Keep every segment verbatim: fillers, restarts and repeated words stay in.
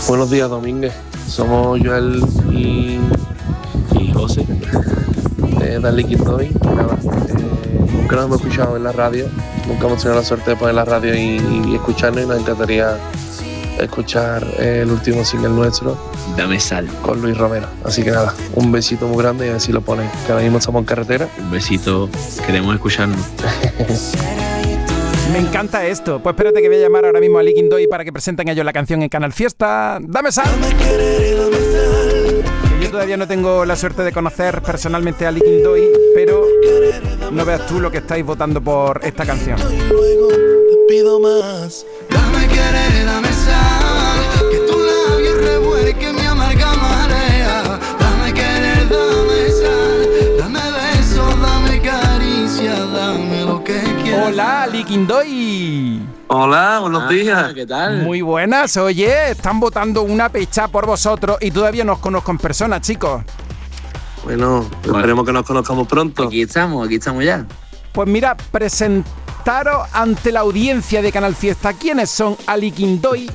Buenos días, Domínguez. Somos Joel y, y José de Darle Quindoy. Nada, eh, nunca nos hemos escuchado en la radio, nunca hemos tenido la suerte de poner la radio y, y escucharnos, y nos encantaría escuchar eh, el último single nuestro, Dame Sal, con Luis Romero. Así que nada, un besito muy grande y a ver si lo ponen, que ahora mismo estamos en carretera. un besito, queremos escucharnos. Me encanta esto. Pues espérate que voy a llamar ahora mismo a Ali Quindoy para que presenten ellos la canción en Canal Fiesta. ¡Dame Sal! Que yo todavía no tengo la suerte de conocer personalmente a Ali Quindoy, pero no veas tú lo que estáis votando por esta canción. Luego te pido más. Dame querer, dame sal, que tu labio revuelque mi amarga marea. Dame querer, dame sal, dame besos, dame caricia, dame lo que quieras. Hola, Ali Quindoy. Hola, buenos Ah, días. ¿Qué tal? Muy buenas. Oye, están votando una pecha por vosotros y todavía no os conozco en persona, chicos. Bueno, Bueno. esperemos que nos conozcamos pronto. Aquí estamos, aquí estamos ya. Pues mira, presentaros ante la audiencia de Canal Fiesta. ¿Quiénes son Ali Quindoy?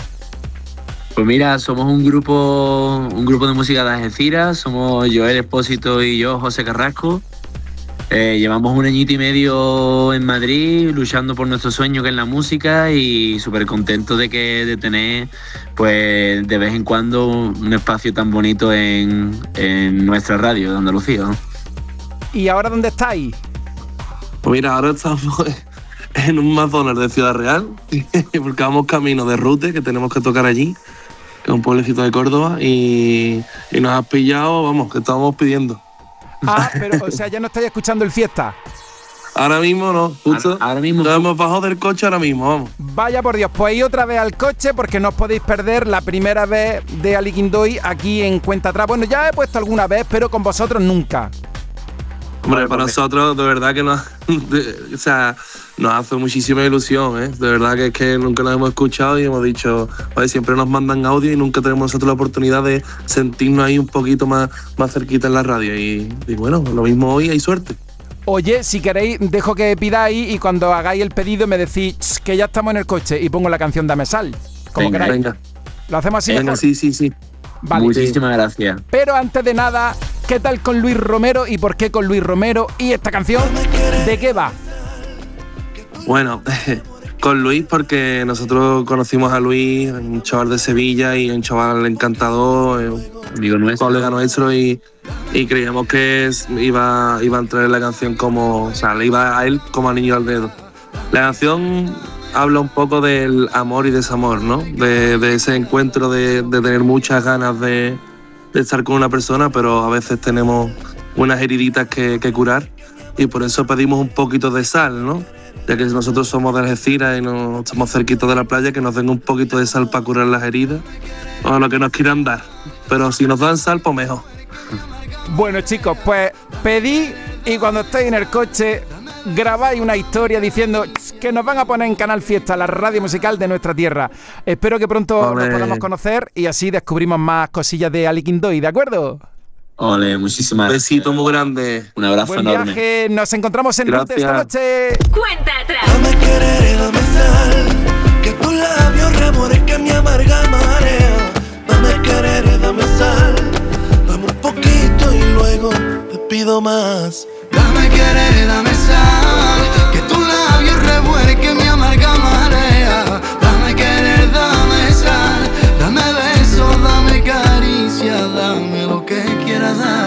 Pues mira, somos un grupo un grupo de música de Algeciras, somos Joel Espósito y yo, José Carrasco. Eh, llevamos un añito y medio en Madrid luchando por nuestro sueño, que es la música, y súper contentos de que de tener pues de vez en cuando un espacio tan bonito en, en nuestra radio de Andalucía, ¿no? ¿Y ahora dónde estáis? Pues mira, ahora estamos en un McDonald's de Ciudad Real, porque vamos camino de Rute, que tenemos que tocar allí, que es un pueblecito de Córdoba, y, y nos has pillado, vamos, que estábamos pidiendo. Ah, pero, o sea, ya no estáis escuchando el Fiesta. Ahora mismo no, justo. Ahora, ahora mismo Nos hemos bajado del coche ahora mismo, vamos. Vaya por Dios, pues ir otra vez al coche porque no os podéis perder la primera vez de Ali Quindoy aquí en Cuenta Atrás. Bueno, ya he puesto alguna vez, pero con vosotros nunca. Hombre, Vale, para porque- nosotros de verdad que nos, de- o sea, nos hace muchísima ilusión, ¿eh? De verdad que es que nunca nos hemos escuchado y hemos dicho, oye, siempre nos mandan audio y nunca tenemos nosotros la oportunidad de sentirnos ahí un poquito más, más cerquita en la radio. Y, y bueno, lo mismo hoy, hay suerte. Oye, si queréis, dejo que pidáis y cuando hagáis el pedido me decís "Ch, que ya estamos en el coche" y pongo la canción Dame Sal. Como Venga, queráis. Venga, Lo hacemos así venga, mejor. sí, sí, sí. Vale. Muchísimas gracias. Pero antes de nada, ¿qué tal con Luis Romero y por qué con Luis Romero? ¿Y esta canción de qué va? Bueno, con Luis, porque nosotros conocimos a Luis, un chaval de Sevilla y un chaval encantador, eh, Amigo nuestro. colega nuestro, y, y creíamos que es- iba, iba a entrar en la canción como, o sea, le iba a él como anillo al dedo. La canción habla un poco del amor y desamor, ¿no? De, de ese encuentro de, de tener muchas ganas de, de estar con una persona, pero a veces tenemos unas heriditas que, que curar, y por eso pedimos un poquito de sal, ¿no? Ya que nosotros somos de Algeciras y no estamos cerquitos de la playa, que nos den un poquito de sal para curar las heridas, o lo que nos quieran dar. Pero si nos dan sal, pues mejor. Bueno, chicos, pues pedí y cuando estéis en el coche grabáis una historia diciendo "Ch, que nos van a poner en Canal Fiesta, la radio musical de nuestra tierra". Espero que pronto Ole. nos podamos conocer y así descubrimos más cosillas de Ali Quindoy, ¿de acuerdo? Ole, muchísimas Un gracias. besito muy grande. Un abrazo Buen enorme. viaje, nos encontramos en Rute esta Gracias. noche. Cuenta atrás. Dame querer, dame sal, que tus labios revuelquen mi amarga marea. Dame querer, dame sal, dame un poquito y luego te pido más. Dame querer, dame sal, que tus labios revuelquen mi amarga marea. Dame querer, dame sal, dame besos, dame caricia, dame lo que quieras dar.